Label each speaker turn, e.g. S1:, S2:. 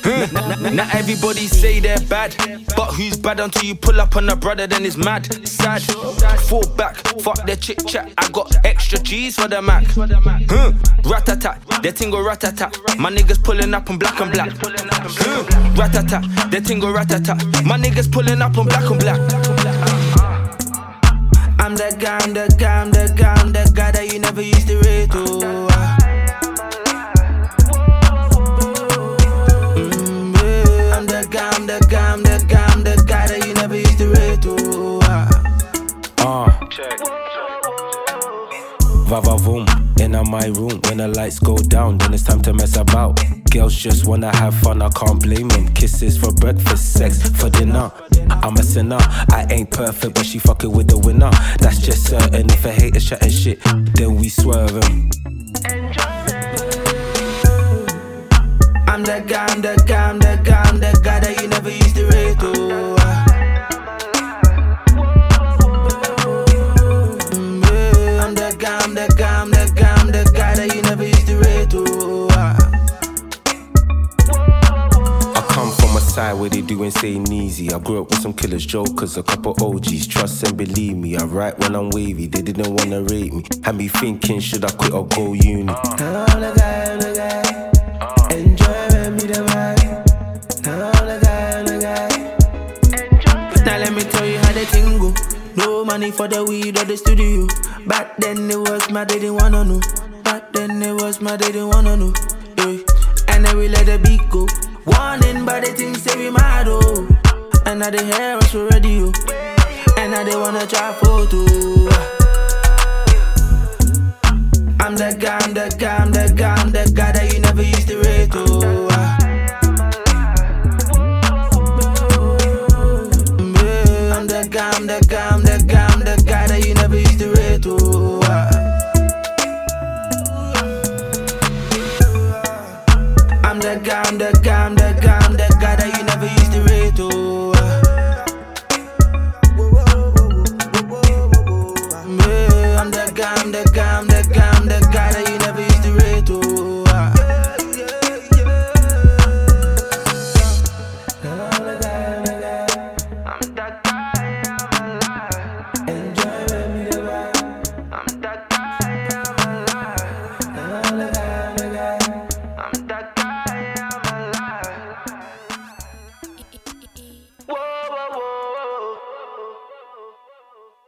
S1: Not everybody say they're bad, but who's bad until you pull up on a brother, then it's mad, sad. Fall back, fuck their chit chat. I got extra cheese for the Mac. Rat-a-tat, their ting go rat-a-tat. My niggas pulling up on black and black. Rat-a-tat, their ting go rat-a-tat. My niggas pulling up on black and black. I'm that guy, I'm that guy, I'm that guy, I'm that guy that you never used to rate to. I'm that guy, I'm that guy, I'm that guy, I'm that guy that you never used to rate to.
S2: Va-va-voom, in my room. When the lights go down, then it's time to mess about. Girls just wanna have fun, I can't blame them. Kisses for breakfast, sex for dinner. I'm a sinner, I ain't perfect, but she fucking with the winner. That's just certain. If a hater chatting shit, then we swerve him.
S1: I'm that guy, I'm that guy, I'm that guy, I'm that guy that you never used to rate to. I'm that guy, I'm that guy, I'm that guy, I'm that guy that you never used to rate to.
S2: I come from a side where they do insane easy. I grew up with some killers, jokers, a couple OGs. Trust and believe me, I write when I'm wavy. They didn't wanna rate me. Had me thinking, should I quit or go uni?
S1: I'm the guy, I'm the guy. Enjoy when me the vibe. I'm the guy, I'm the guy. Now let me tell you how the thing go. No money for the weed or the studio. Back then it was my, they didn't wanna know. Back then it was my, they didn't wanna know. Yeah. And then we let the beat go. Warning by the things say we mad oh. And now they hear us for radio. And now they wanna try photo. I'm that guy, I'm that guy, I'm that guy, I'm that guy that you never used to rate to. I'm that guy, I'm that guy, I'm that guy, I'm that guy that you never used to rate to. I'm that guy, I'm that guy, I'm that guy.